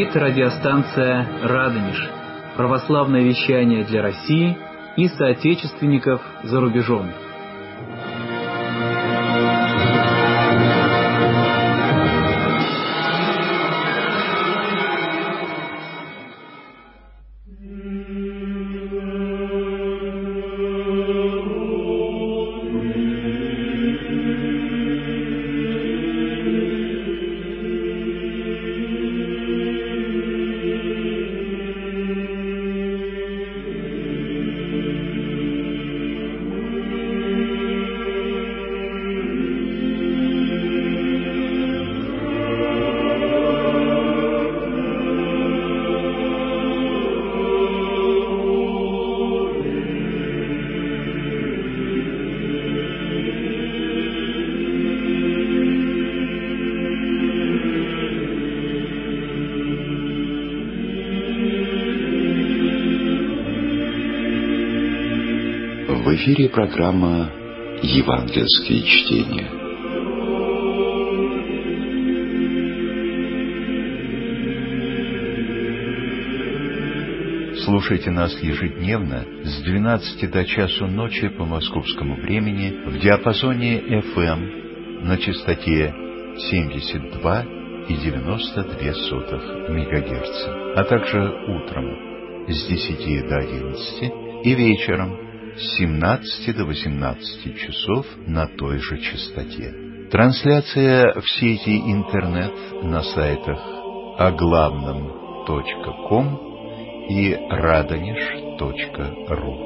Говорит радиостанция «Радонеж». Православное вещание для России и соотечественников за рубежом. В эфире программа «Евангельские чтения». Слушайте нас ежедневно с 12 до часу ночи по московскому времени в диапазоне FM на частоте 72,92 МГц, а также утром с 10 до 11 и вечером с 17 до 18 часов на той же частоте. Трансляция в сети интернет на сайтах оглавном.ком и radonеж.ру.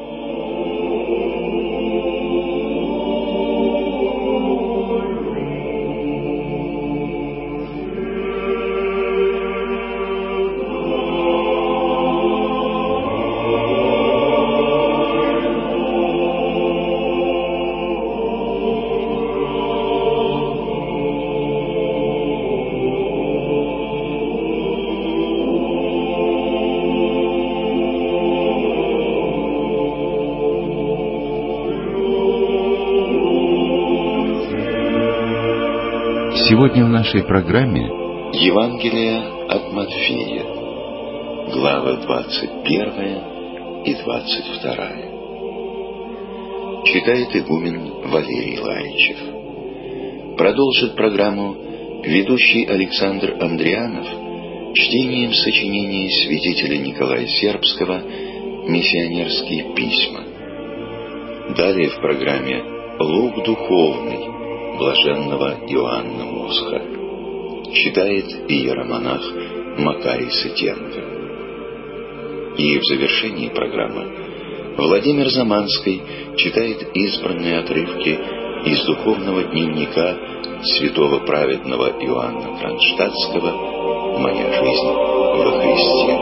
Сегодня в нашей программе Евангелие от Матфея, главы 21 и 22. Читает игумен Валерий Ларичев. Продолжит программу ведущий Александр Андрианов чтением сочинений святителя Николая Сербского «Миссионерские письма». Далее в программе «Лук духовный» блаженного Иоанна Мосха. Читает иеромонах Макарий Сытенко. И в завершении программы Владимир Заманский читает избранные отрывки из духовного дневника святого праведного Иоанна Кронштадтского «Моя жизнь во Христе».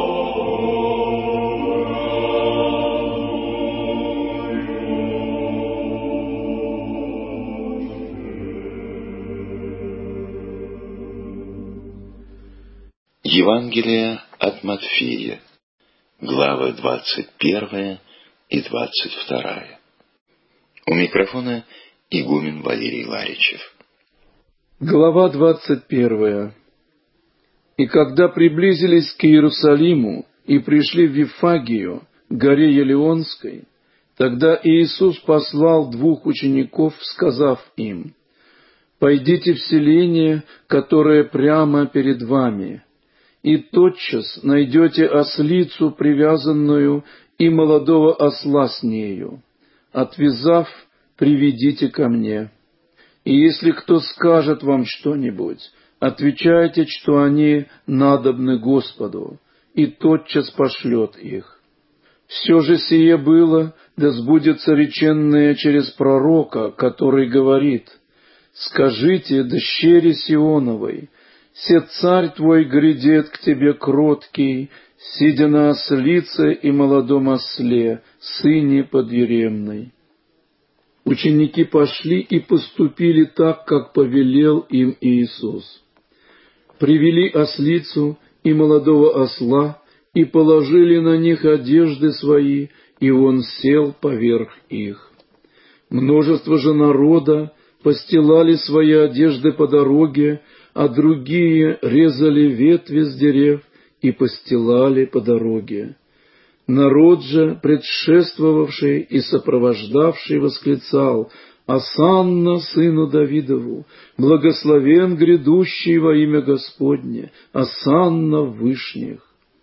Евангелие от Матфея, главы 21 и 22. У микрофона игумен Валерий Ларичев. Глава 21. И когда приблизились к Иерусалиму и пришли в Вифагию, горе Елеонской, тогда Иисус послал 2 учеников, сказав им: «Пойдите в селение, которое прямо перед вами, и тотчас найдете ослицу привязанную и молодого осла с нею. Отвязав, приведите ко мне. И если кто скажет вам что-нибудь, отвечайте, что они надобны Господу, и тотчас пошлет их. Все же сие было, да сбудется реченное через пророка, который говорит: скажите дщери Сионовой, се царь твой грядет к тебе кроткий, сидя на ослице и молодом осле, сыне подъеремной». Ученики пошли и поступили так, как повелел им Иисус. Привели ослицу и молодого осла, и положили на них одежды свои, и он сел поверх их. Множество же народа постилали свои одежды по дороге, а другие резали ветви с дерев и постилали по дороге. Народ же, предшествовавший и сопровождавший, восклицал: «Осанна сыну Давидову! Благословен грядущий во имя Господне! Осанна в вышних!»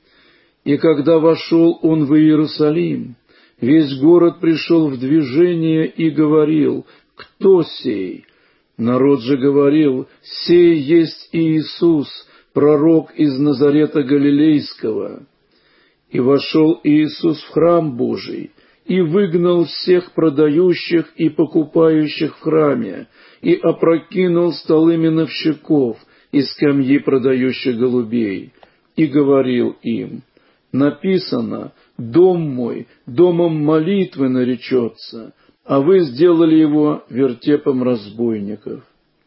И когда вошел он в Иерусалим, весь город пришел в движение и говорил: «Кто сей?» Народ же говорил: «Сей есть Иисус, пророк из Назарета Галилейского». И вошел Иисус в храм Божий, и выгнал всех продающих и покупающих в храме, и опрокинул столы миновщиков и скамьи продающих голубей, и говорил им: «Написано: дом мой домом молитвы наречется, а вы сделали его вертепом разбойников».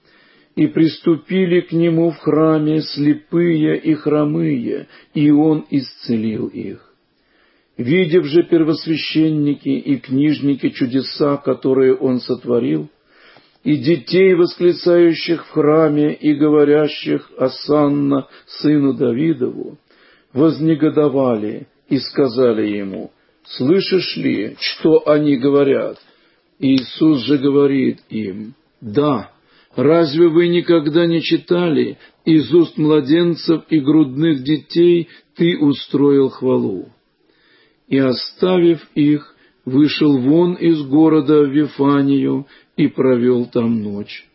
И приступили к нему в храме слепые и хромые, и он исцелил их. Видев же первосвященники и книжники чудеса, которые он сотворил, и детей, восклицающих в храме и говорящих: «Осанна сыну Давидову», вознегодовали и сказали ему: «Слышишь ли, что они говорят?» Иисус же говорит им: «Да, разве вы никогда не читали: из уст младенцев и грудных детей ты устроил хвалу?» И, оставив их, вышел вон из города в Вифанию и провел там ночь.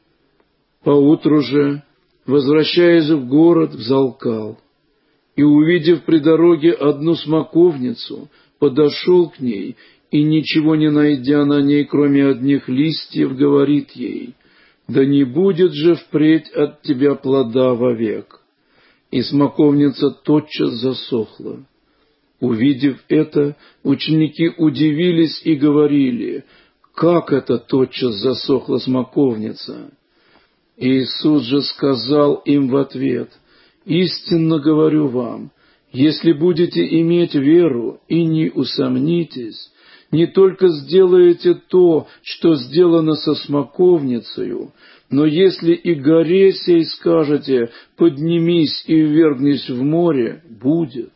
Поутру же, возвращаясь в город, взалкал, и, увидев при дороге одну смоковницу, подошел к ней, и, ничего не найдя на ней, кроме одних листьев, говорит ей: «Да не будет же впредь от тебя плода вовек». И смоковница тотчас засохла. Увидев это, ученики удивились и говорили: «Как это тотчас засохла смоковница?» Иисус же сказал им в ответ: «Истинно говорю вам, если будете иметь веру и не усомнитесь, не только сделаете то, что сделано со смоковницею, но если и горе сей скажете: поднимись и ввергнись в море, будет.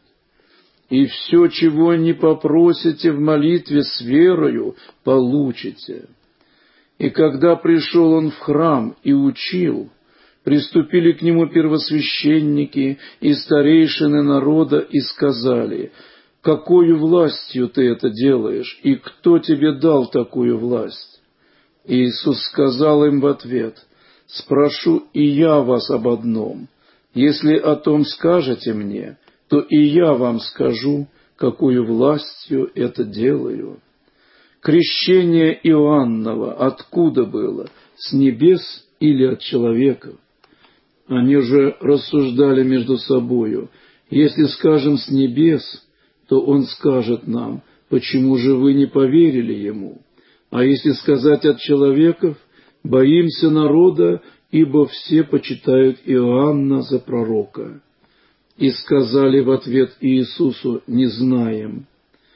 И все, чего не попросите в молитве с верою, получите». И когда пришел он в храм и учил, приступили к нему первосвященники и старейшины народа и сказали: «Какою властью ты это делаешь, и кто тебе дал такую власть?» И Иисус сказал им в ответ: «Спрошу и я вас об одном. Если о том скажете мне, то и я вам скажу, какую властью это делаю. Крещение Иоанново откуда было, с небес или от человеков?» Они же рассуждали между собою: «Если скажем с небес, то он скажет нам: почему же вы не поверили ему? А если сказать от человеков, боимся народа, ибо все почитают Иоанна за пророка». И сказали в ответ Иисусу: «Не знаем».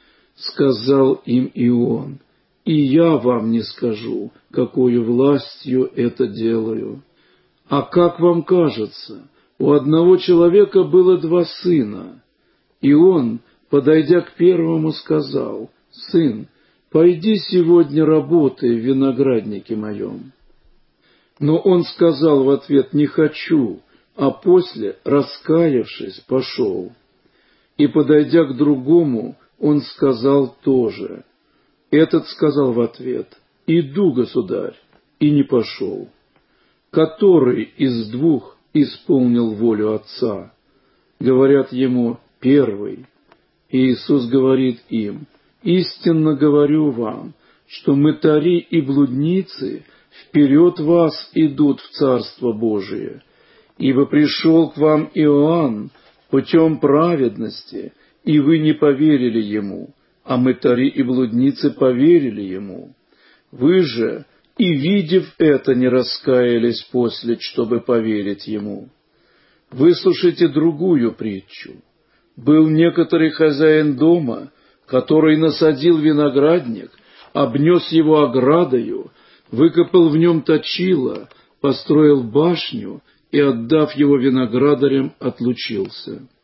Сказал им и он: «И я вам не скажу, какою властью это делаю. А как вам кажется, у одного человека было 2 сына, и он, подойдя к первому, сказал: „Сын, пойди сегодня работай в винограднике моем“. Но он сказал в ответ: „Не хочу“, а после, раскаявшись, пошел. И, подойдя к другому, он сказал тоже. Этот сказал в ответ: „Иду, государь“, и не пошел. Который из 2 исполнил волю отца? Говорят ему: первый. И Иисус говорит им: истинно говорю вам, что мытари и блудницы вперед вас идут в Царство Божие. Ибо пришел к вам Иоанн путем праведности, и вы не поверили ему, а мытари и блудницы поверили ему. Вы же, и видев это, не раскаялись после, чтобы поверить ему. Выслушайте другую притчу. Был некоторый хозяин дома, который насадил виноградник, обнес его оградою, выкопал в нем точило, построил башню и, отдав его виноградарям, отлучился.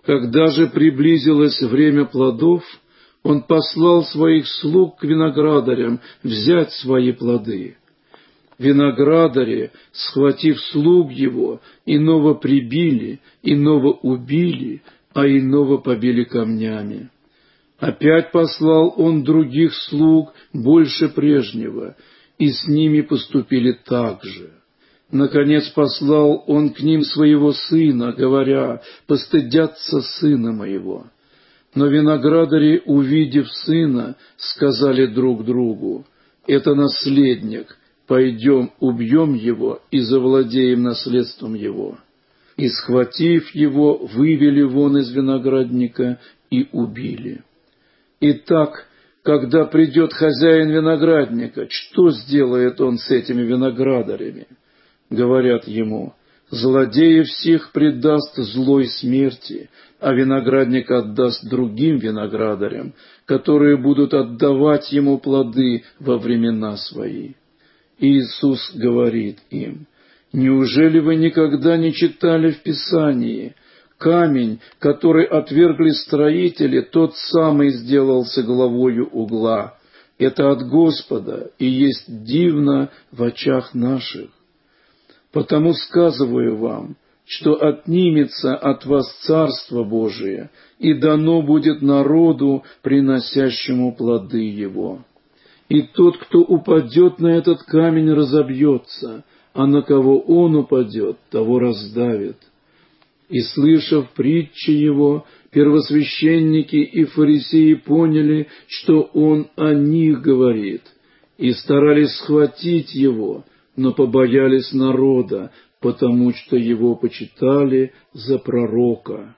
Когда же приблизилось время плодов, он послал своих слуг к виноградарям взять свои плоды. Виноградари, схватив слуг его, иного прибили, иного убили, а иного побили камнями. Опять послал он других слуг больше прежнего, и с ними поступили так же. Наконец послал он к ним своего сына, говоря: «Постыдятся сына моего». Но виноградари, увидев сына, сказали друг другу: «Это наследник, пойдем, убьем его и завладеем наследством его». И, схватив его, вывели вон из виноградника и убили. Итак, когда придет хозяин виноградника, что сделает он с этими виноградарями? Говорят ему: злодеев всех предаст злой смерти, а виноградник отдаст другим виноградарям, которые будут отдавать ему плоды во времена свои. Иисус говорит им: неужели вы никогда не читали в Писании: камень, который отвергли строители, тот самый сделался главою угла. Это от Господа, и есть дивно в очах наших. Потому сказываю вам, что отнимется от вас Царство Божие, и дано будет народу, приносящему плоды его. И тот, кто упадет на этот камень, разобьется, а на кого он упадет, того раздавит». И, слышав притчи его, первосвященники и фарисеи поняли, что он о них говорит, и старались схватить его, но побоялись народа, потому что его почитали за пророка.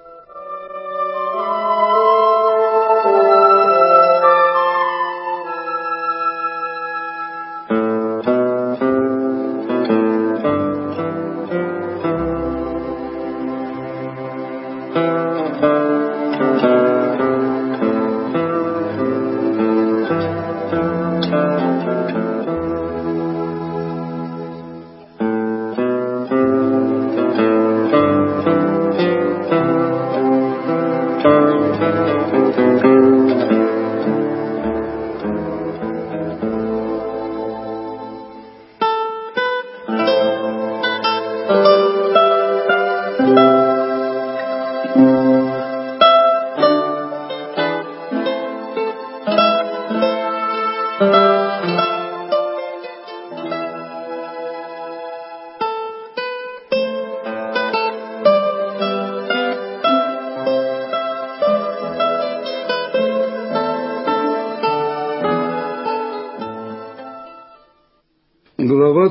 Глава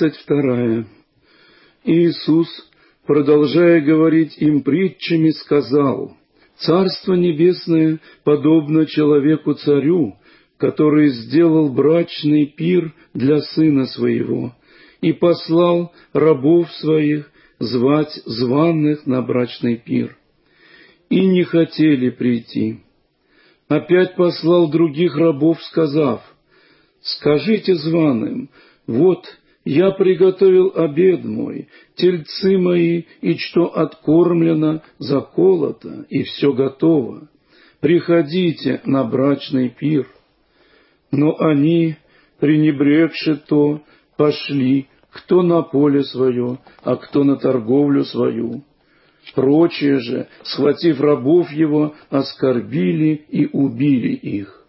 22. Иисус, продолжая говорить им притчами, сказал: «Царство Небесное подобно человеку-царю, который сделал брачный пир для сына своего и послал рабов своих звать званых на брачный пир. И не хотели прийти. Опять послал других рабов, сказав: скажите званым: вот, я приготовил обед мой, тельцы мои, и что откормлено, заколото, и все готово. Приходите на брачный пир». Но они, пренебрегши то, пошли, кто на поле свое, а кто на торговлю свою. Прочие же, схватив рабов его, оскорбили и убили их.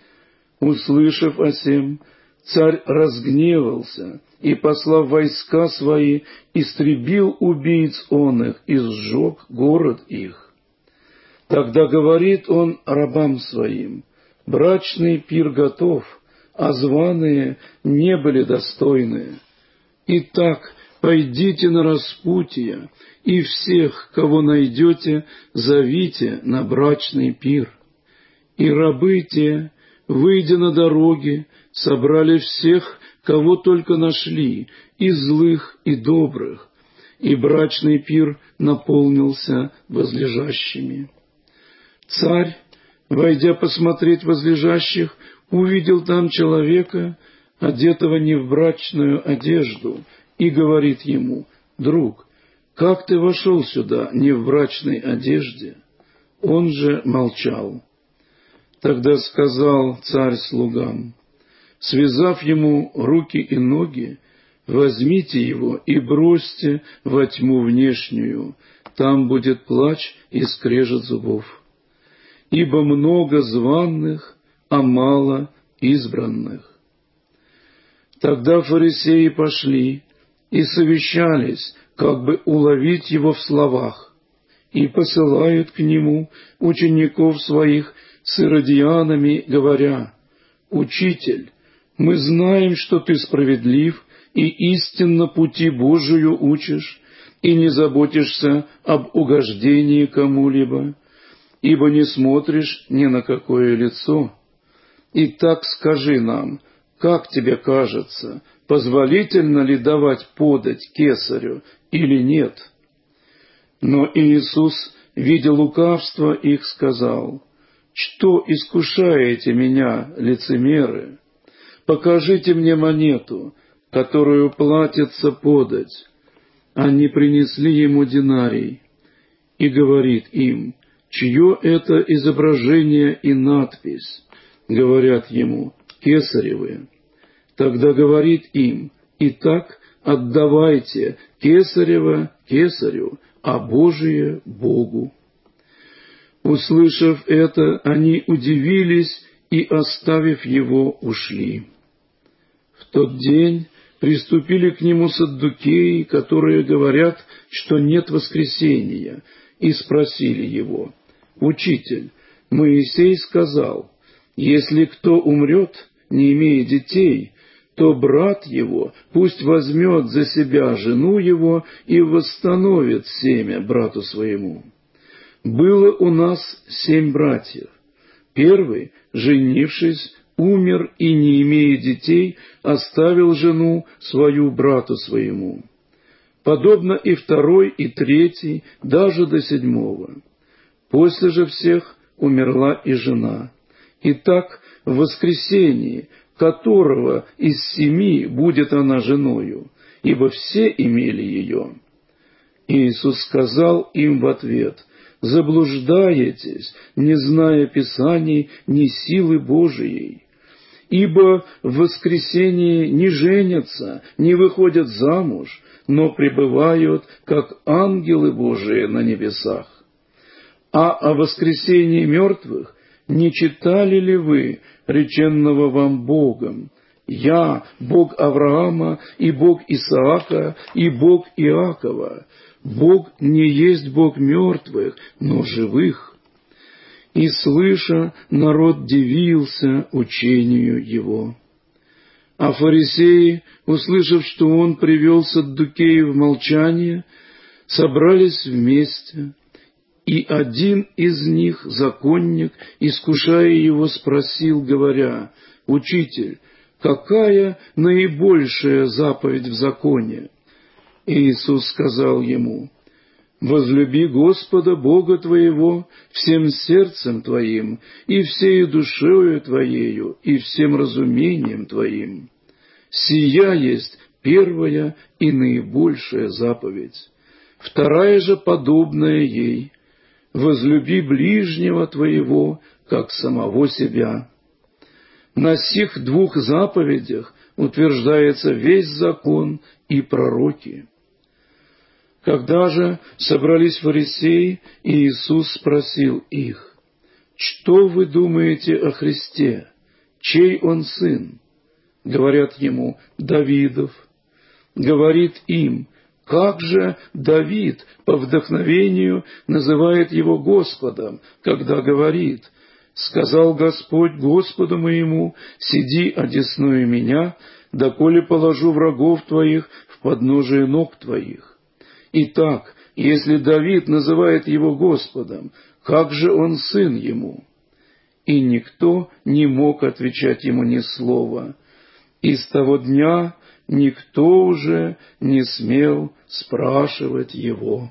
Услышав о сем, царь разгневался и, послав войска свои, истребил убийц оных и сжег город их. Тогда говорит он рабам своим: брачный пир готов, а званые не были достойные. Итак, пойдите на распутье, и всех, кого найдете, зовите на брачный пир. И рабы те, выйдя на дороги, собрали всех, кого только нашли, и злых, и добрых, и брачный пир наполнился возлежащими. Царь, войдя посмотреть возлежащих, увидел там человека, одетого не в брачную одежду, и говорит ему: «Друг, как ты вошел сюда не в брачной одежде?» Он же молчал. Тогда сказал царь слугам, связав ему руки и ноги, возьмите его и бросьте во тьму внешнюю, там будет плач и скрежет зубов. Ибо много званых, а мало избранных. Тогда фарисеи пошли и совещались, как бы уловить его в словах, и посылают к нему учеников своих с иродианами, говоря, «Учитель, мы знаем, что ты справедлив и истинно пути Божию учишь, и не заботишься об угождении кому-либо, ибо не смотришь ни на какое лицо. Итак, скажи нам, как тебе кажется, позволительно ли давать подать кесарю или нет?» Но Иисус, видя лукавство их, сказал, «Что искушаете меня, лицемеры? Покажите мне монету, которую платится подать». Они принесли ему динарий, и говорит им, «Чье это изображение и надпись?» Говорят ему, «Кесаревы». Тогда говорит им, «Итак, отдавайте кесарево кесарю, а Божие Богу». Услышав это, они удивились и, оставив его, ушли. В тот день приступили к нему саддукеи, которые говорят, что нет воскресения, и спросили его, «Учитель, Моисей сказал, если кто умрет, не имея детей, то брат его пусть возьмет за себя жену его и восстановит семя брату своему. Было у нас 7 братьев. Первый, женившись, умер и, не имея детей, оставил жену свою брату своему. Подобно и второй, и третий, даже до 7. После же всех умерла и жена. Итак, в воскресении, которого из 7 будет она женою, ибо все имели ее. Иисус сказал им в ответ, «Заблуждаетесь, не зная Писаний, ни силы Божией. Ибо в воскресении не женятся, не выходят замуж, но пребывают, как ангелы Божии на небесах. А о воскресении мертвых не читали ли вы, реченного вам Богом? Я, Бог Авраама, и Бог Исаака, и Бог Иакова. Бог не есть Бог мертвых, но живых». И, слыша, народ дивился учению его. А фарисеи, услышав, что он привел саддукеев в молчание, собрались вместе, и один из них, законник, искушая его, спросил, говоря, «Учитель, какая наибольшая заповедь в законе?» Иисус сказал ему, «Возлюби Господа Бога твоего всем сердцем твоим, и всею душою твоею, и всем разумением твоим. Сия есть первая и наибольшая заповедь. Вторая же подобная ей, возлюби ближнего твоего, как самого себя. На сих 2 заповедях утверждается весь закон и пророки». Когда же собрались фарисеи, Иисус спросил их, «Что вы думаете о Христе? Чей он сын?» Говорят ему, «Давидов». Говорит им, «Как же Давид по вдохновению называет его Господом, когда говорит, сказал Господь Господу моему, сиди одесную меня, доколе положу врагов твоих в подножие ног твоих». Итак, если Давид называет его Господом, как же он сын ему? И никто не мог отвечать ему ни слова. И с того дня никто уже не смел спрашивать его.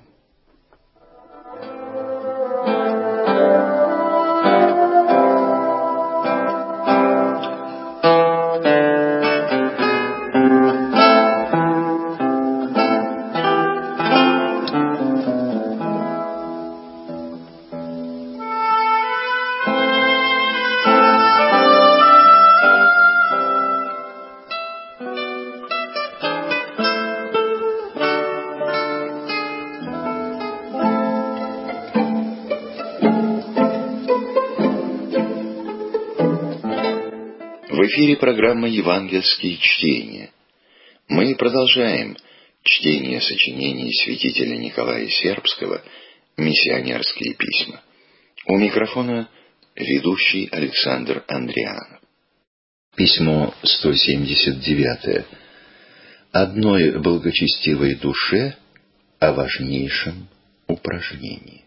В эфире программа «Евангельские чтения». Мы продолжаем чтение сочинений святителя Николая Сербского «Миссионерские письма». У микрофона ведущий Александр Андрианов. Письмо 179. Одной благочестивой душе о важнейшем упражнении.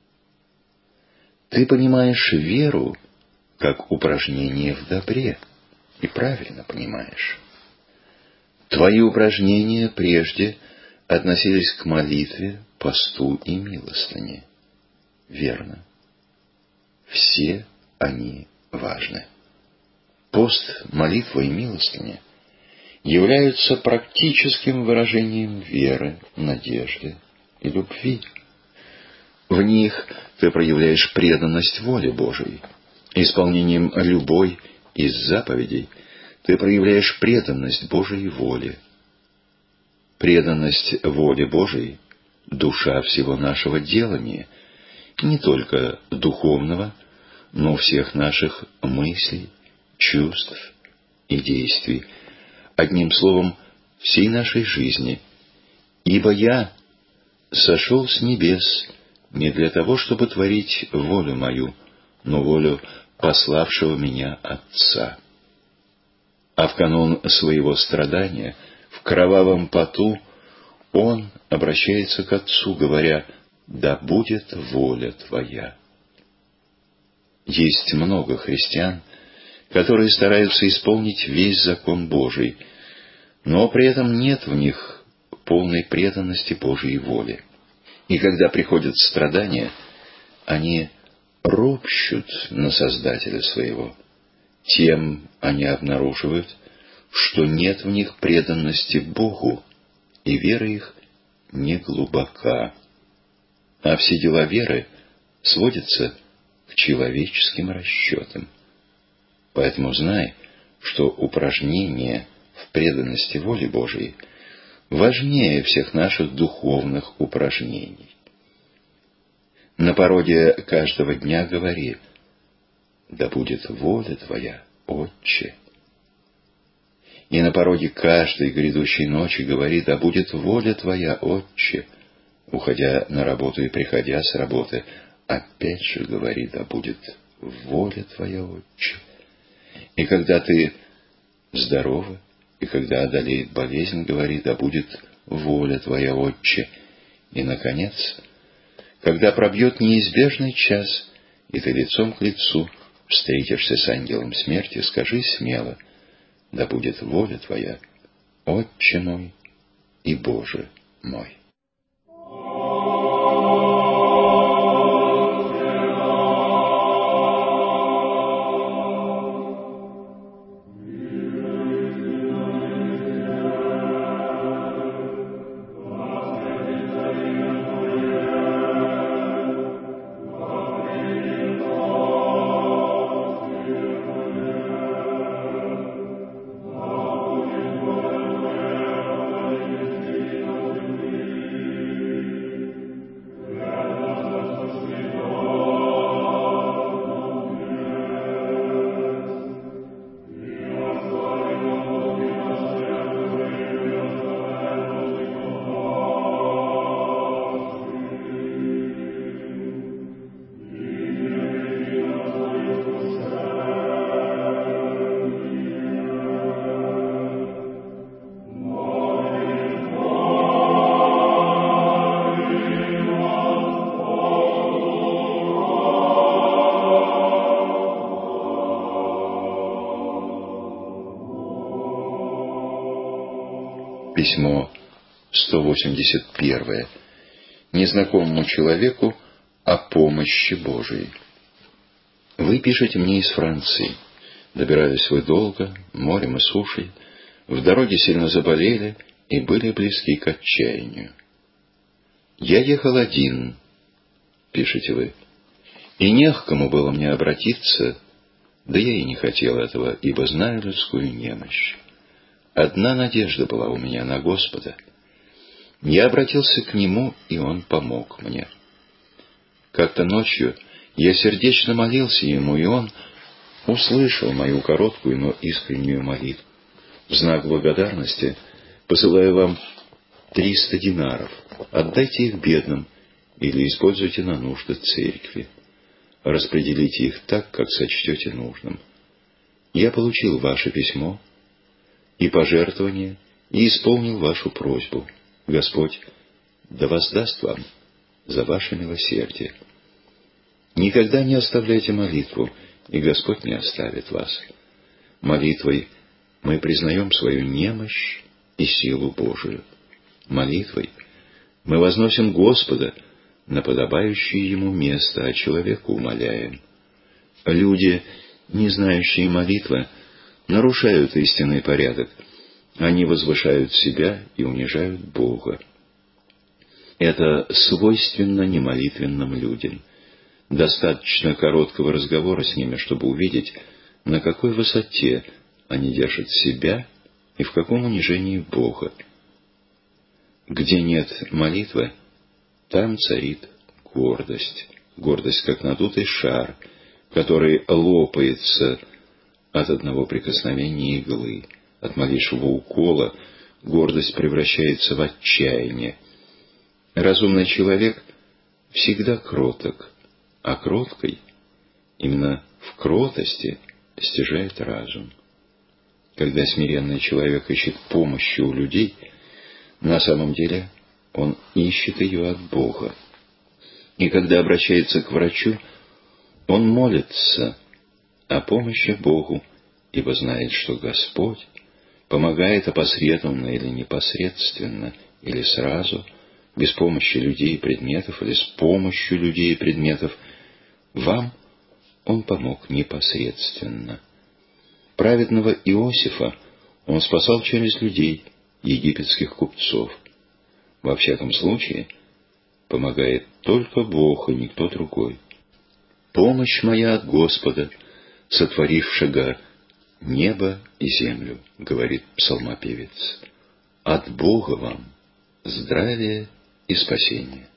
Ты понимаешь веру как упражнение в добре, и правильно понимаешь. Твои упражнения прежде относились к молитве, посту и милостыне. Верно. Все они важны. Пост, молитва и милостыня являются практическим выражением веры, надежды и любви. В них ты проявляешь преданность воле Божией. Исполнением любой из заповедей ты проявляешь преданность Божией воле. Преданность воле Божией – душа всего нашего делания, не только духовного, но всех наших мыслей, чувств и действий, одним словом, всей нашей жизни. Ибо я сошел с небес не для того, чтобы творить волю мою, но волю пославшего меня Отца. А в канун своего страдания, в кровавом поту, Он обращается к Отцу, говоря: «Да будет воля Твоя». Есть много христиан, которые стараются исполнить весь закон Божий, но при этом нет в них полной преданности Божьей воле. И когда приходят страдания, они ропщут на Создателя своего. Тем они обнаруживают, что нет в них преданности Богу, и вера их не глубока. А все дела веры сводятся к человеческим расчетам. Поэтому знай, что упражнение в преданности воле Божией важнее всех наших духовных упражнений. На пороге каждого дня говори: «Да будет воля Твоя, Отче». И на пороге каждой грядущей ночи говори: «Да будет воля Твоя, Отче». Уходя на работу и приходя с работы, опять же говори: «Да будет воля Твоя, Отче». И когда ты здорова, и когда одолеет болезнь, говори: «Да будет воля Твоя, Отче». И, наконец, когда пробьет неизбежный час, и ты лицом к лицу встретишься с ангелом смерти, скажи смело: «Да будет воля Твоя, Отче мой и Боже мой». Письмо 181. Незнакомому человеку о помощи Божией. Вы пишете мне из Франции. Добирались вы долго, морем и сушей, в дороге сильно заболели и были близки к отчаянию. «Я ехал один», — пишете вы, — «и не к кому было мне обратиться, да я и не хотел этого, ибо знаю людскую немощь. Одна надежда была у меня на Господа. Я обратился к Нему, и Он помог мне. Как-то ночью я сердечно молился Ему, и Он услышал мою короткую, но искреннюю молитву. В знак благодарности посылаю вам 300 динаров. Отдайте их бедным или используйте на нужды церкви. Распределите их так, как сочтете нужным. Я получил ваше письмо и пожертвование и исполнил вашу просьбу. Господь да воздаст вам за ваше милосердие. Никогда не оставляйте молитву, и Господь не оставит вас. Молитвой мы признаем свою немощь и силу Божию. Молитвой мы возносим Господа на подобающее Ему место, а человека умоляем. Люди, не знающие молитвы, нарушают истинный порядок. Они возвышают себя и унижают Бога. Это свойственно немолитвенным людям. Достаточно короткого разговора с ними, чтобы увидеть, на какой высоте они держат себя и в каком унижении Бога. Где нет молитвы, там царит гордость. Гордость, как надутый шар, который лопается от одного прикосновения иглы. От малейшего укола гордость превращается в отчаяние. Разумный человек всегда кроток, а кроткий именно в кротости стяжает разум. Когда смиренный человек ищет помощи у людей, на самом деле он ищет ее от Бога. И когда обращается к врачу, он молится о помощи Богу, ибо знает, что Господь помогает опосредованно или непосредственно, или сразу, без помощи людей и предметов, или с помощью людей и предметов. Вам Он помог непосредственно. Праведного Иосифа Он спасал через людей, египетских купцов. Во всяком случае, помогает только Бог и никто другой. Помощь моя от Господа, сотворившего небо и землю, говорит псалмопевец. От Бога вам здравие и спасение.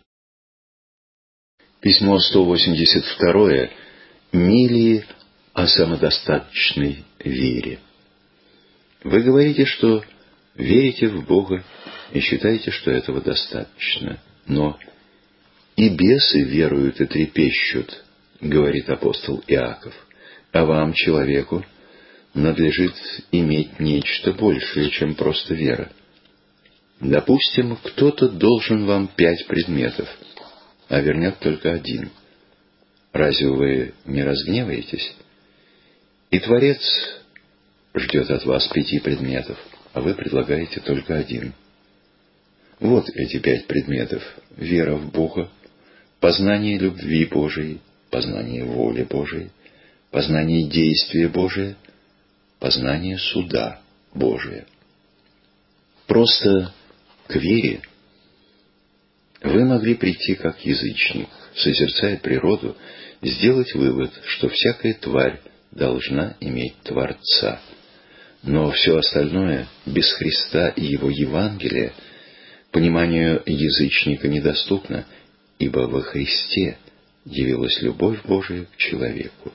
Письмо 182 Милии о самодостаточной вере. Вы говорите, что верите в Бога и считаете, что этого достаточно. Но и бесы веруют и трепещут, говорит апостол Иаков. А вам, человеку, надлежит иметь нечто большее, чем просто вера. Допустим, кто-то должен вам 5 предметов, а вернет только 1. Разве вы не разгневаетесь? И Творец ждет от вас 5 предметов, а вы предлагаете только 1. Вот эти 5 предметов: вера в Бога, познание любви Божией, познание воли Божией, познание действия Божия, познание суда Божия. Просто к вере вы могли прийти как язычник, созерцая природу, сделать вывод, что всякая тварь должна иметь Творца. Но все остальное без Христа и Его Евангелия пониманию язычника недоступно, ибо во Христе явилась любовь Божия к человеку.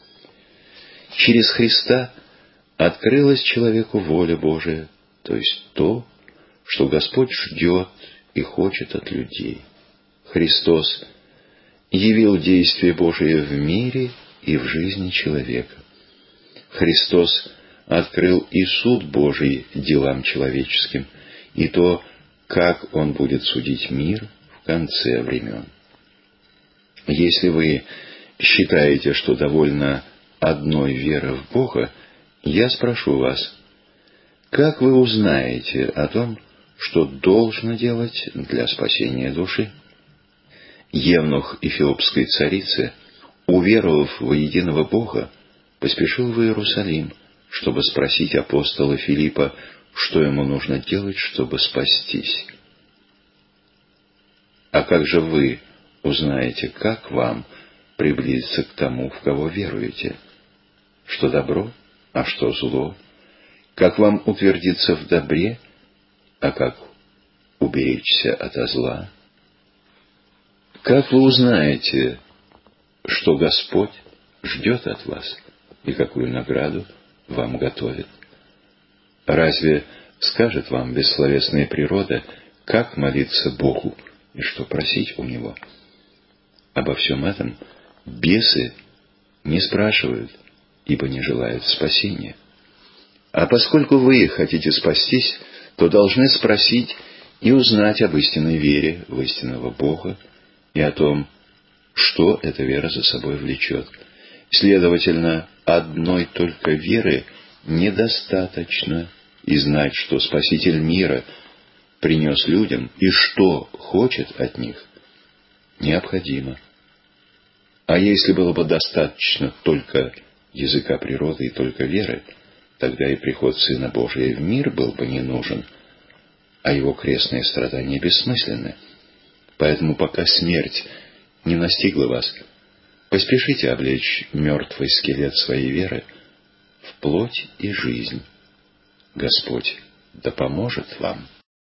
Через Христа открылась человеку воля Божия, то есть то, что Господь ждет и хочет от людей. Христос явил действие Божие в мире и в жизни человека. Христос открыл и суд Божий делам человеческим, и то, как Он будет судить мир в конце времен. Если вы считаете, что довольно одной веры в Бога, я спрошу вас, как вы узнаете о том, что должно делать для спасения души? Евнух эфиопской царицы, уверовав во единого Бога, поспешил в Иерусалим, чтобы спросить апостола Филиппа, что ему нужно делать, чтобы спастись. А как же вы узнаете, как вам приблизиться к тому, в кого веруете? Что добро, а что зло? Как вам утвердиться в добре, а как уберечься ото зла? Как вы узнаете, что Господь ждет от вас? и какую награду вам готовит. Разве скажет вам бессловесная природа, как молиться Богу и что просить у Него? Обо всем этом бесы не спрашивают, ибо не желают спасения. А поскольку вы хотите спастись, то должны спросить и узнать об истинной вере в истинного Бога и о том, что эта вера за собой влечет. Следовательно, одной только веры недостаточно, и знать, что Спаситель мира принес людям и что хочет от них, необходимо. А если было бы достаточно только языка природы и только веры, тогда и приход Сына Божия в мир был бы не нужен, а Его крестные страдания бессмысленны. Поэтому пока смерть не настигла вас, поспешите облечь мертвый скелет своей веры в плоть и жизнь. Господь да поможет вам.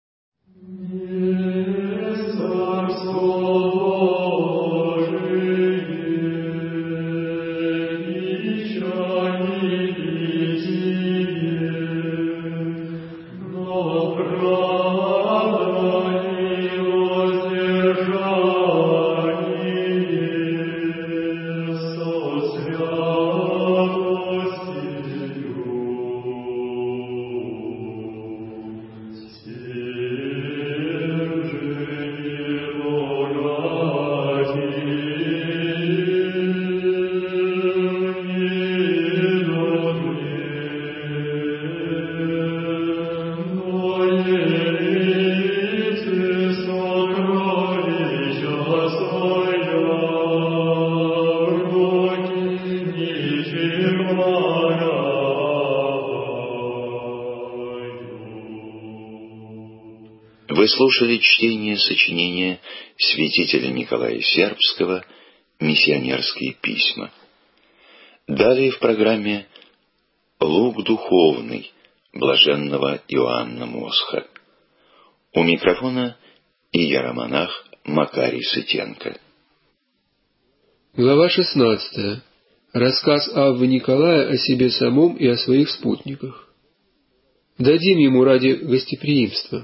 Вы слушали чтение сочинения святителя Николая Сербского «Миссионерские письма». Далее в программе «Лук духовный» блаженного Иоанна Мосха. У микрофона иеромонах Макарий Сытенко. Глава 16. Рассказ Аввы Николая о себе самом и о своих спутниках. Дадим ему ради гостеприимства.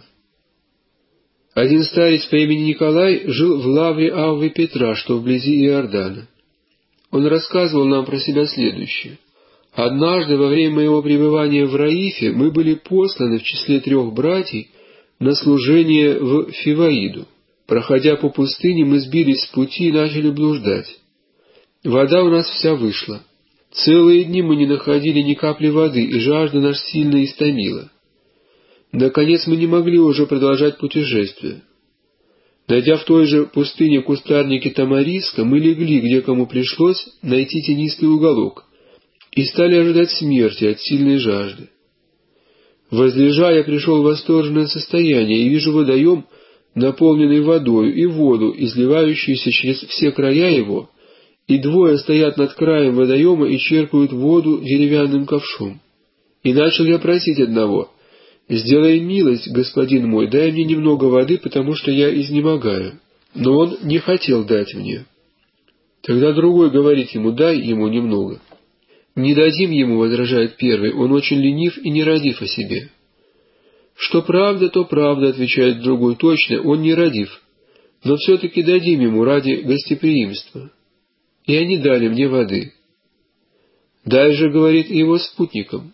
Один старец по имени Николай жил в лавре Аввы Петра, что вблизи Иордана. Он рассказывал нам про себя следующее. «Однажды во время моего пребывания в Раифе мы были посланы в числе 3 братьев на служение в Фиваиду. Проходя по пустыне, мы сбились с пути и начали блуждать. Вода у нас вся вышла. Целые дни мы не находили ни капли воды, и жажда нас сильно истомила. Наконец мы не могли уже продолжать путешествие. Найдя в той же пустыне кустарники тамариска, мы легли, где кому пришлось, найти тенистый уголок, и стали ожидать смерти от сильной жажды. Возлежа, я пришел в восторженное состояние и вижу водоем, наполненный водою, и воду, изливающуюся через все края его, и 2 стоят над краем водоема и черпают воду деревянным ковшом. И начал я просить одного: «Сделай милость, господин мой, дай мне немного воды, потому что я изнемогаю». Но он не хотел дать мне. Тогда другой говорит ему: «Дай ему немного». «Не дадим ему», — возражает первый, — «он очень ленив и нерадив о себе». «Что правда, то правда», — отвечает другой, — «точно, он нерадив, но все-таки дадим ему ради гостеприимства». И они дали мне воды. «Дай же», — говорит, — и его спутникам.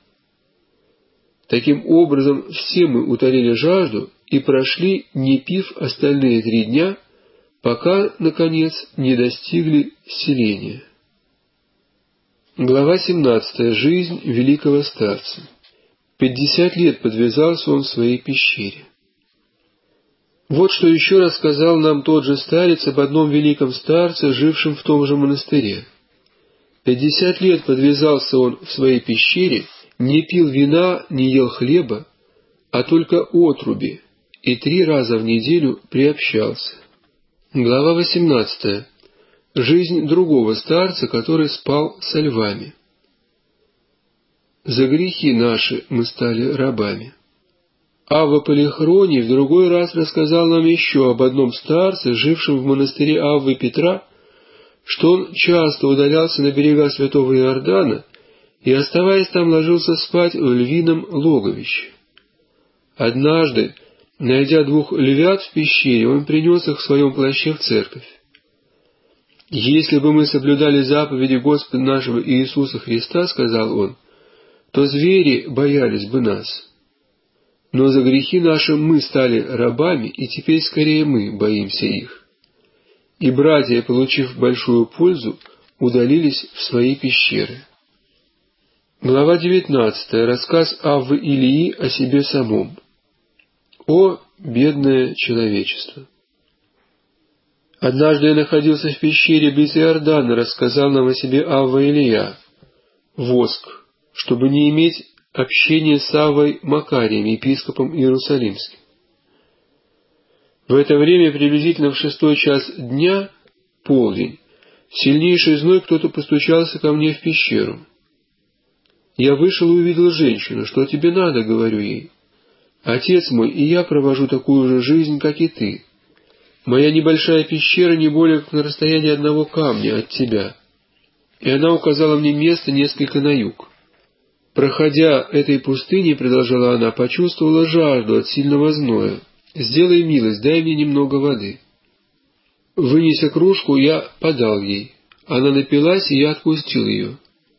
Таким образом, все мы утолили жажду и прошли, не пив, остальные 3 дня, пока, наконец, не достигли селения. Глава 17. Жизнь великого старца. 50 лет подвязался он в своей пещере. Вот что еще рассказал нам тот же старец об одном великом старце, жившем в том же монастыре. 50 лет подвязался он в своей пещере, не пил вина, не ел хлеба, а только отруби, и 3 раза в неделю приобщался. Глава 18. Жизнь другого старца, который спал со львами. За грехи наши мы стали рабами. Авва Полихроний в другой раз рассказал нам еще об одном старце, жившем в монастыре Аввы Петра, что он часто удалялся на берега святого Иордана и, оставаясь там, ложился спать в львином логовище. Однажды, найдя 2 львят в пещере, он принес их в своем плаще в церковь. «Если бы мы соблюдали заповеди Господа нашего Иисуса Христа, — сказал он, — то звери боялись бы нас. Но за грехи наши мы стали рабами, и теперь скорее мы боимся их». И братья, получив большую пользу, удалились в свои пещеры. Глава 19. Рассказ Аввы Илии о себе самом. О, бедное человечество! Однажды я находился в пещере близ Иордана, рассказал нам о себе Авва Илия. Воск, чтобы не иметь общения с Аввой Макарием, епископом Иерусалимским. В это время, приблизительно в 6 час дня, полдень, сильнейший зной, кто-то постучался ко мне в пещеру. Я вышел и увидел женщину. «Что тебе надо?» — говорю ей. «Отец мой, и я провожу такую же жизнь, как и ты. Моя небольшая пещера не более как на расстоянии 1 камня от тебя». И она указала мне место несколько на юг. «Проходя этой пустыней, — продолжала она, — почувствовала жажду от сильного зноя. Сделай милость, дай мне немного воды». Вынеся кружку, я подал ей. Она напилась, и я отпустил ее.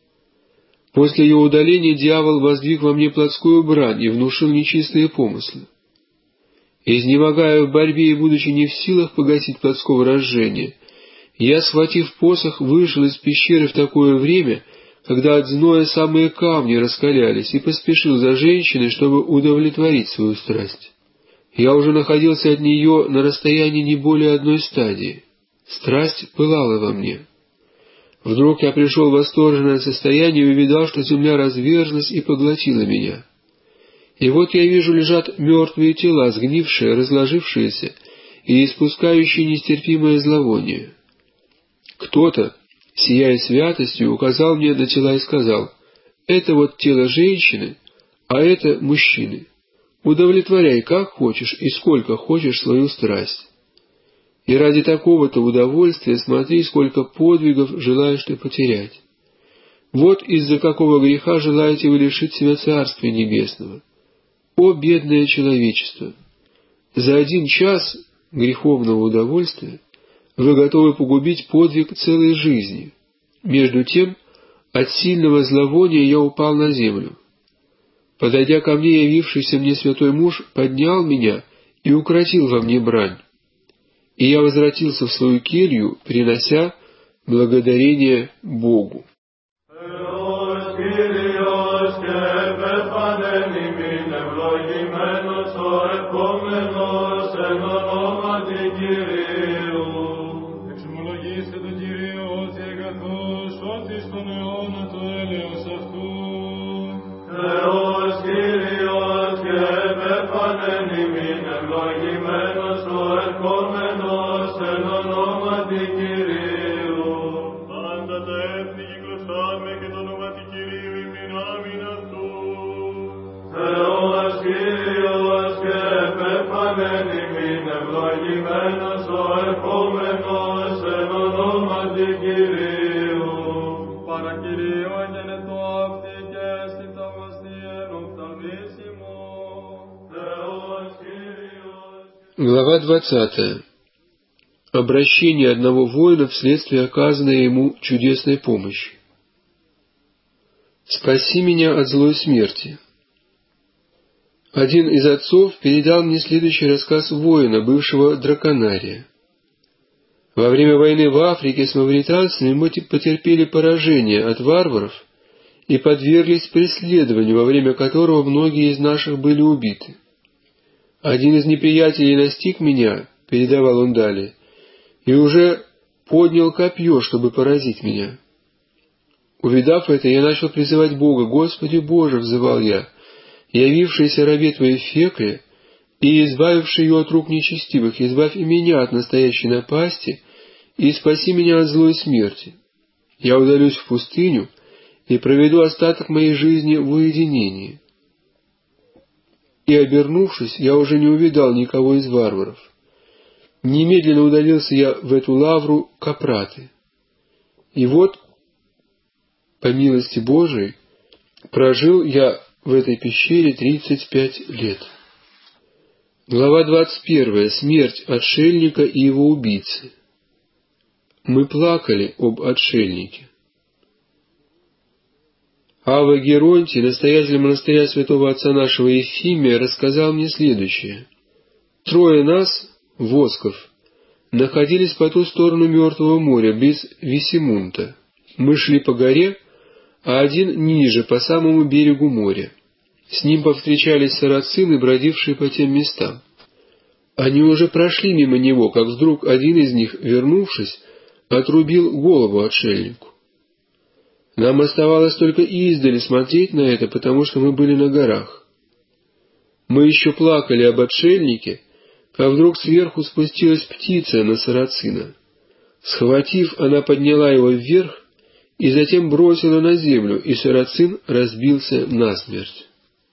После ее удаления дьявол воздвиг во мне плотскую брань и внушил нечистые помыслы. Изнемогая в борьбе и будучи не в силах погасить плотского разжения, я, схватив посох, вышел из пещеры в такое время, когда от зноя самые камни раскалялись, и поспешил за женщиной, чтобы удовлетворить свою страсть. Я уже находился от нее на расстоянии не более 1 стадии. Страсть пылала во мне. Вдруг я пришел в восторженное состояние и увидал, что земля разверзлась и поглотила меня. И вот я вижу, лежат мертвые тела, сгнившие, разложившиеся и испускающие нестерпимое зловоние. Кто-то, сияя святостью, указал мне на тела и сказал: «Это вот тело женщины, а это мужчины. Удовлетворяй как хочешь и сколько хочешь свою страсть. И ради такого-то удовольствия смотри, сколько подвигов желаешь ты потерять. Вот из-за какого греха желаете вы лишить себя Царствия Небесного. О, бедное человечество! За 1 час греховного удовольствия вы готовы погубить подвиг целой жизни. Между тем, от сильного зловония я упал на землю. Подойдя ко мне, явившийся мне святой муж поднял меня и укротил во мне брань. И я возвратился в свою келью, принося благодарение Богу». Глава 20. Обращение одного воина вследствие оказанной ему чудесной помощи. «Спаси меня от злой смерти». Один из отцов передал мне следующий рассказ воина, бывшего драконария. Во время войны в Африке с мавританцами мы потерпели поражение от варваров и подверглись преследованию, во время которого многие из наших были убиты. Один из неприятелей настиг меня, — передавал он далее, — и уже поднял копье, чтобы поразить меня. Увидав это, я начал призывать Бога. «Господи Боже!» — взывал я, «явившийся рабе Твоей Фекле и избавивший ее от рук нечестивых, избавь и меня от настоящей напасти и спаси меня от злой смерти. Я удалюсь в пустыню и проведу остаток моей жизни в уединении». И, обернувшись, я уже не увидал никого из варваров. Немедленно удалился я в эту лавру Капраты. И вот, по милости Божией, Прожил я в этой пещере 35 лет. Глава 21. Смерть отшельника и его убийцы. Мы плакали об отшельнике. Авва Геронтий, настоятель монастыря святого отца нашего Ефимия, рассказал мне следующее. 3 нас, восков, находились по ту сторону Мертвого моря, близ Висимунта. Мы шли по горе, а один ниже, по самому берегу моря. С ним повстречались сарацины, бродившие по тем местам. Они уже прошли мимо него, как вдруг один из них, вернувшись, отрубил голову отшельнику. Нам оставалось только издали смотреть на это, потому что мы были на горах. Мы еще плакали об отшельнике, как вдруг сверху спустилась птица на сарацина. Схватив, она подняла его вверх и затем бросила на землю, и сарацин разбился насмерть.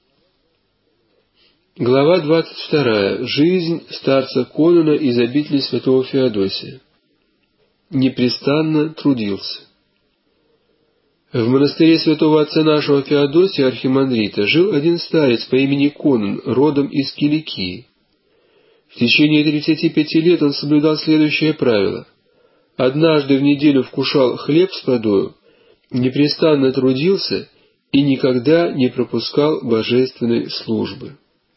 Глава 22. Жизнь старца Конона из обители святого Феодосия. Непрестанно трудился. В монастыре святого отца нашего Феодосия архимандрита жил один старец по имени Конон, родом из Киликии. В течение 35 лет он соблюдал следующее правило. Однажды в неделю вкушал хлеб с водою, непрестанно трудился и никогда не пропускал божественной службы.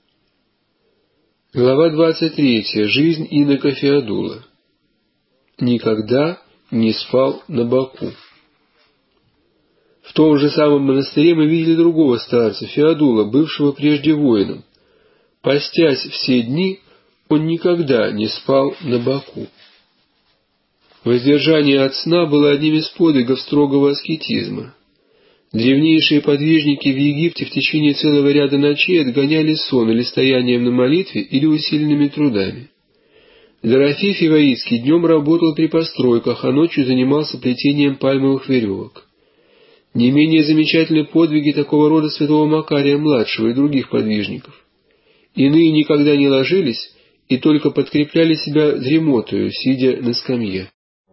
Глава 23. Жизнь инока Феодула. Никогда не спал на боку. В том же самом монастыре мы видели другого старца, Феодула, бывшего прежде воином. Постясь все дни, он никогда не спал на боку. Воздержание от сна было одним из подвигов строгого аскетизма. Древнейшие подвижники в Египте в течение целого ряда ночей отгоняли сон или стоянием на молитве, или усиленными трудами. Дорофей Фиваитский днем работал при постройках, а ночью занимался плетением пальмовых веревок. Не менее замечательны подвиги такого рода святого Макария-младшего и других подвижников. Иные никогда не ложились и только подкрепляли себя дремотою, сидя на скамье.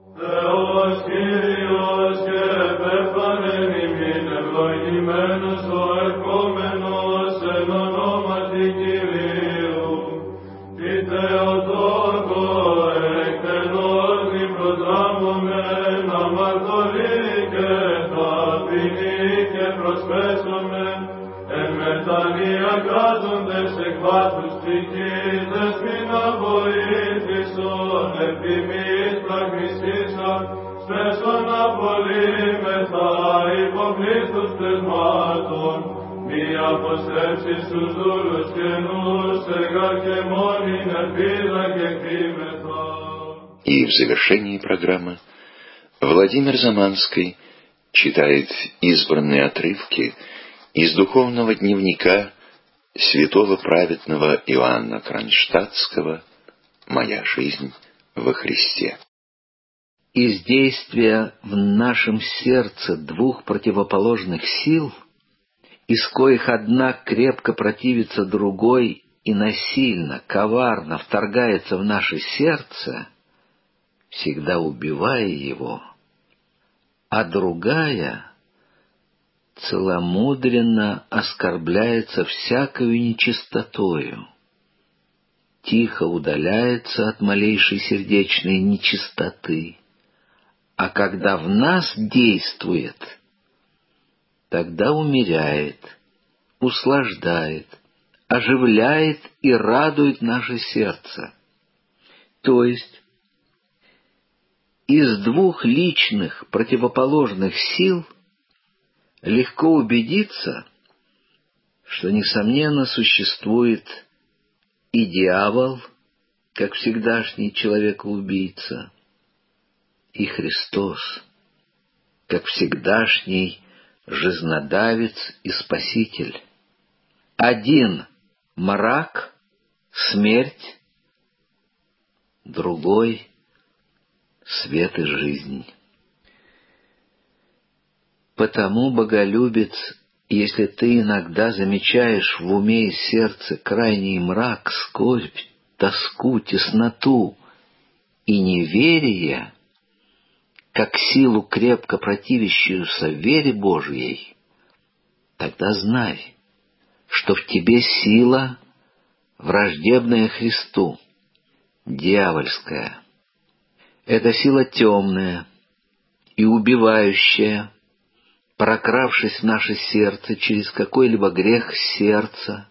И в завершении программы Владимир Заманский читает избранные отрывки из духовного дневника святого праведного Иоанна Кронштадтского «Моя жизнь во Христе». Из действия в нашем сердце двух противоположных сил, из коих одна крепко противится другой и насильно, коварно вторгается в наше сердце, всегда убивая его, а другая целомудренно оскорбляется всякою нечистотою, тихо удаляется от малейшей сердечной нечистоты, а когда в нас действует, тогда умеряет, услаждает, оживляет и радует наше сердце. То есть из двух личных противоположных сил легко убедиться, что, несомненно, существует и дьявол, как всегдашний человекоубийца, и Христос, как всегдашний жизнодавец и спаситель. Один — мрак, смерть, другой — свет и жизнь. Потому, боголюбец, если ты иногда замечаешь в уме и сердце крайний мрак, скорбь, тоску, тесноту и неверие, как силу, крепко противящуюся вере Божией, тогда знай, что в тебе сила, враждебная Христу, дьявольская. Это сила темная и убивающая, прокравшись в наше сердце через какой-либо грех сердца,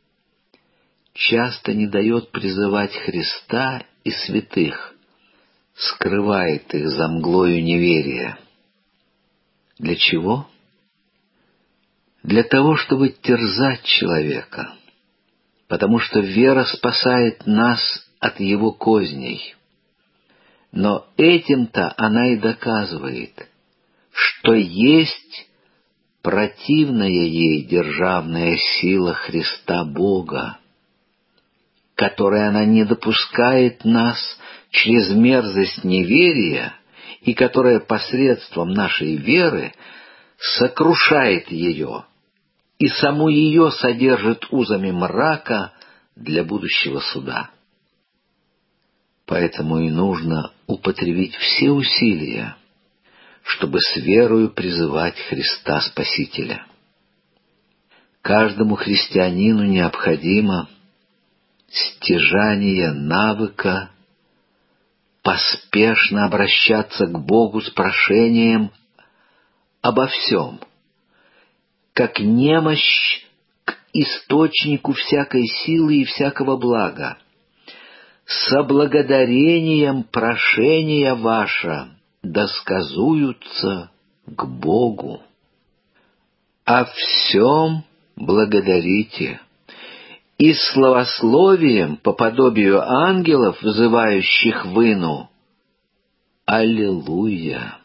часто не дает призывать Христа и святых, скрывает их за мглою неверия. Для чего? Для того, чтобы терзать человека, потому что вера спасает нас от его козней. Но этим-то она и доказывает, что есть противная ей державная сила Христа Бога, которой она не допускает нас через мерзость неверия и которая посредством нашей веры сокрушает ее и саму ее содержит узами мрака для будущего суда. Поэтому и нужно употребить все усилия, чтобы с верою призывать Христа Спасителя. Каждому христианину необходимо стяжание навыка поспешно обращаться к Богу с прошением обо всем, как немощь к источнику всякой силы и всякого блага. Со благодарением прошения ваше досказуются к Богу. О всем благодарите, и славословием по подобию ангелов, взывающих выну: Аллилуйя!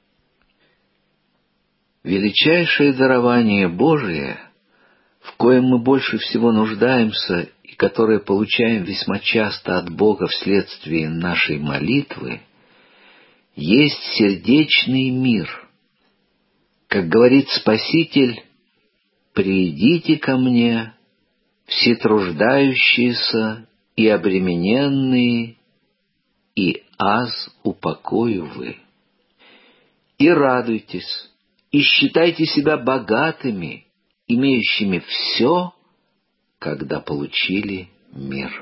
Величайшее дарование Божие, в коем мы больше всего нуждаемся и которое получаем весьма часто от Бога вследствие нашей молитвы, есть сердечный мир. Как говорит Спаситель: «Придите ко мне, все труждающиеся и обремененные, и аз упокою вы. И радуйтесь, и считайте себя богатыми, имеющими все, когда получили мир».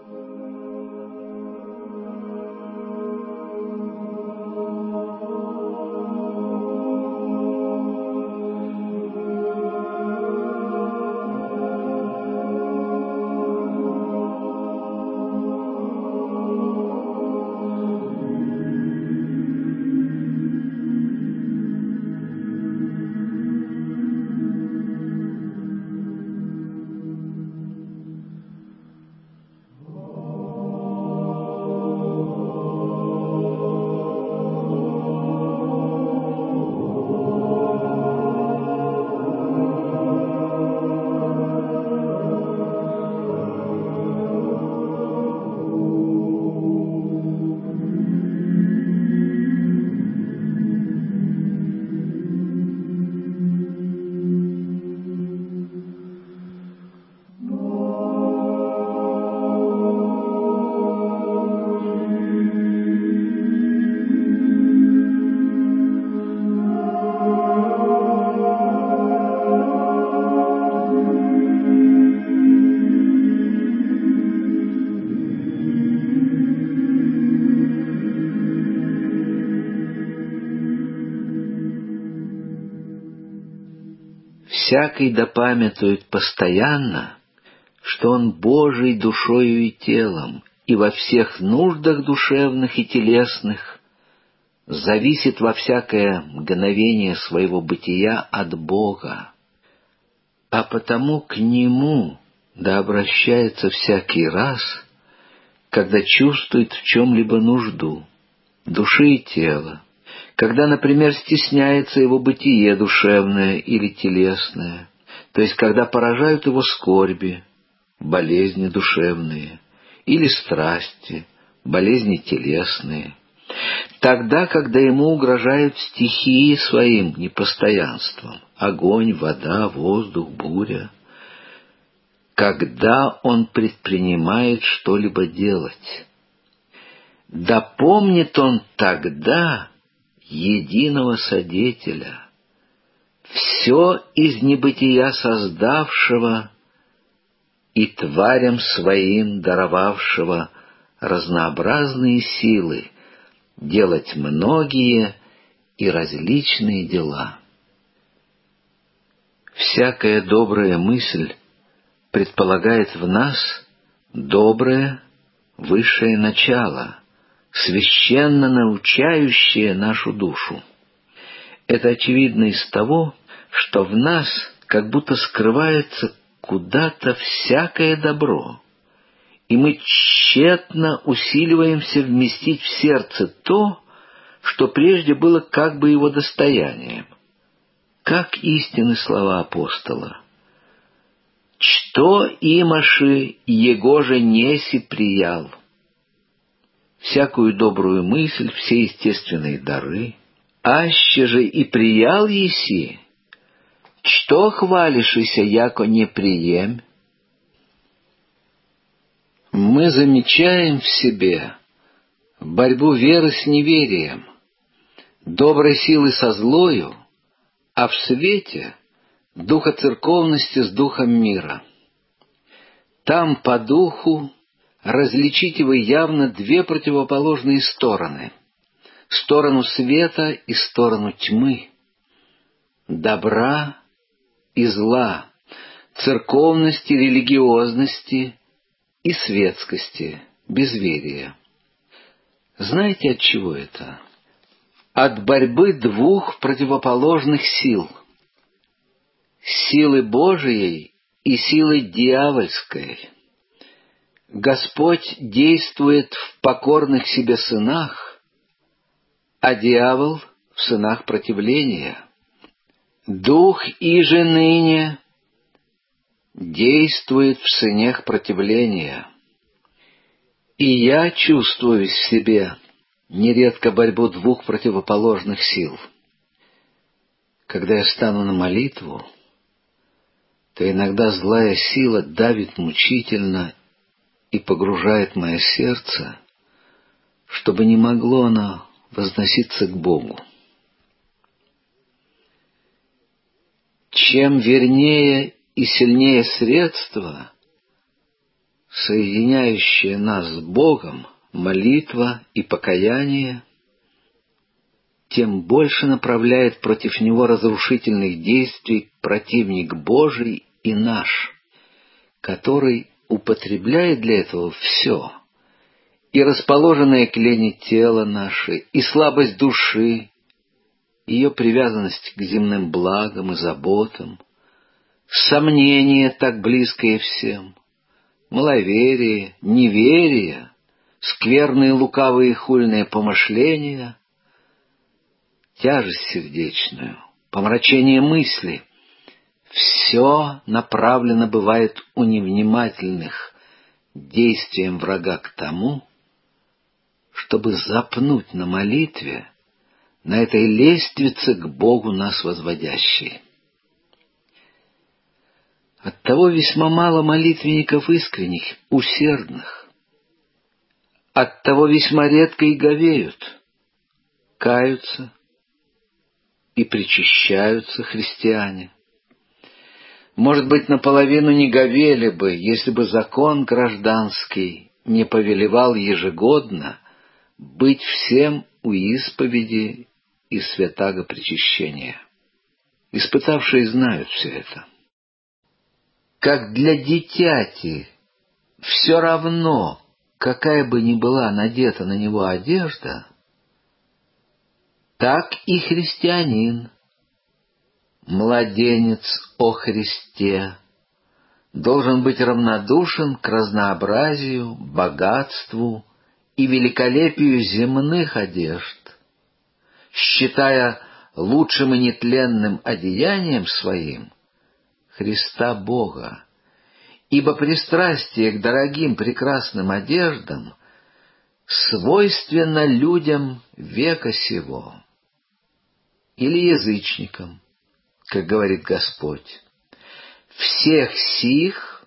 Всякий допамятует постоянно, что он Божий душою и телом, и во всех нуждах душевных и телесных зависит во всякое мгновение своего бытия от Бога, а потому к Нему да обращается всякий раз, когда чувствует в чем-либо нужду души и тела, когда, например, стесняется его бытие душевное или телесное, то есть когда поражают его скорби, болезни душевные, или страсти, болезни телесные, тогда, когда ему угрожают стихии своим непостоянством, огонь, вода, воздух, буря, когда он предпринимает что-либо делать. Да помнит он тогда единого Содетеля, все из небытия создавшего и тварям своим даровавшего разнообразные силы делать многие и различные дела. Всякая добрая мысль предполагает в нас доброе высшее начало, священно научающее нашу душу. Это очевидно из того, что в нас как будто скрывается куда-то всякое добро, и мы тщетно усиливаемся вместить в сердце то, что прежде было как бы его достоянием. Как истинны слова апостола: «Что имаши его же неси приял». Всякую добрую мысль, все естественные дары, аще же и приял еси, что хвалишися, яко не прием? Мы замечаем в себе борьбу веры с неверием, доброй силы со злою, а в свете духа церковности с духом мира. Там по духу различите вы явно две противоположные стороны: сторону света и сторону тьмы, добра и зла, церковности, религиозности и светскости, безверия. Знаете, от чего это? От борьбы двух противоположных сил: силы Божией и силы дьявольской. Господь действует в покорных себе сынах, а дьявол в сынах противления. Дух иже ныне действует в сынях противления. И я чувствую в себе нередко борьбу двух противоположных сил. Когда я стану на молитву, то иногда злая сила давит мучительно и погружает мое сердце, чтобы не могло оно возноситься к Богу. Чем вернее и сильнее средство, соединяющее нас с Богом, молитва и покаяние, тем больше направляет против него разрушительных действий противник Божий и наш, который употребляет для этого все: и расположенное к лени тело наше, и слабость души, ее привязанность к земным благам и заботам, сомнение, так близкое всем, маловерие, неверие, скверные лукавые и хульные помышления, тяжесть сердечную, помрачение мысли — все направлено бывает у невнимательных действием врага к тому, чтобы запнуть на молитве, на этой лестнице к Богу нас возводящей. Оттого весьма мало молитвенников искренних, усердных. Оттого весьма редко и говеют, каются и причащаются христиане. Может быть, наполовину не говели бы, если бы закон гражданский не повелевал ежегодно быть всем у исповеди и святаго причащения. Испытавшие знают все это. Как для дитяти все равно, какая бы ни была надета на него одежда, так и христианин, младенец о Христе, должен быть равнодушен к разнообразию, богатству и великолепию земных одежд, считая лучшим и нетленным одеянием своим Христа Бога, ибо пристрастие к дорогим прекрасным одеждам свойственно людям века сего или язычникам, как говорит Господь. Всех сих,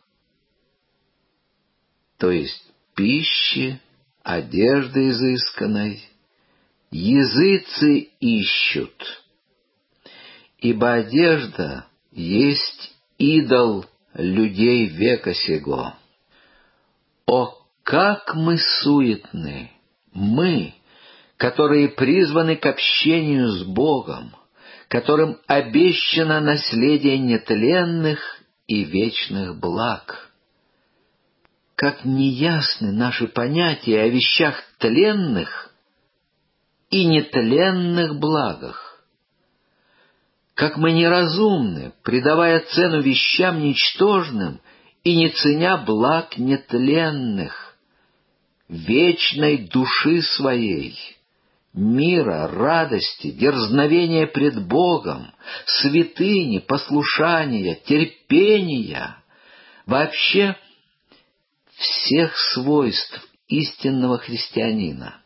то есть пищи, одежды изысканной, языцы ищут, ибо одежда есть идол людей века сего. О, как мы суетны, мы, которые призваны к общению с Богом, которым обещано наследие нетленных и вечных благ. Как неясны наши понятия о вещах тленных и нетленных благах. Как мы неразумны, придавая цену вещам ничтожным и не ценя благ нетленных, вечной души своей, мира, радости, дерзновения пред Богом, святыни, послушания, терпения, вообще всех свойств истинного христианина.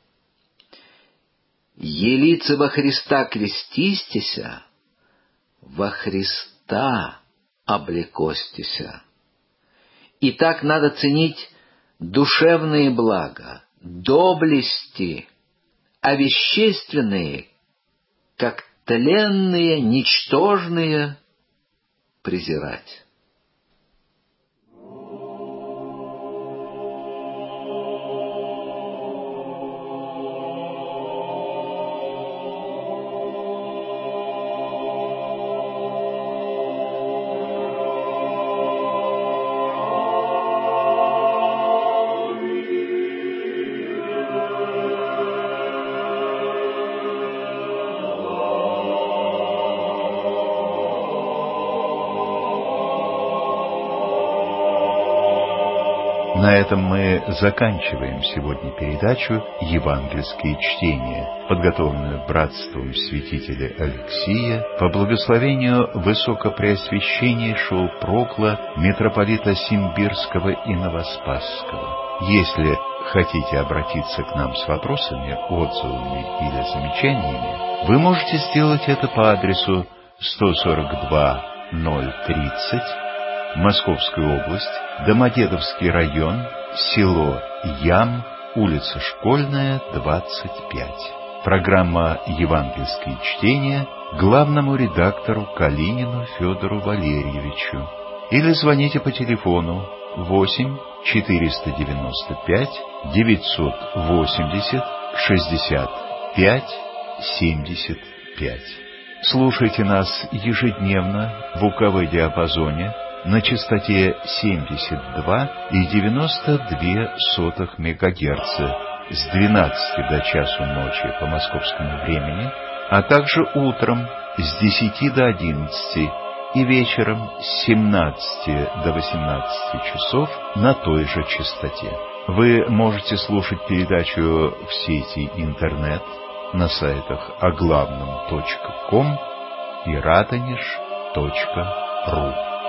Елице во Христа крестистися, во Христа облекостися. И так надо ценить душевные блага, доблести, а вещественные, как тленные, ничтожные, презирать. На этом мы заканчиваем сегодня передачу «Евангельские чтения», подготовленную братством святителя Алексия по благословению Высокопреосвященнейшего Прокла, митрополита Симбирского и Новоспасского. Если хотите обратиться к нам с вопросами, отзывами или замечаниями, вы можете сделать это по адресу 142-030, Московская область, Домодедовский район, село Ям, улица Школьная, 25. Программа «Евангельские чтения» главному редактору Калинину Федору Валерьевичу. Или звоните по телефону 8 495 980 65 75. Слушайте нас ежедневно в УКВ-диапазоне на частоте 72,92 МГц с 12 до часу ночи по московскому времени, а также утром с 10 до 11 и вечером с 17 до 18 часов на той же частоте. Вы можете слушать передачу в сети интернет на сайтах оглавном.ком и радонеж.ру.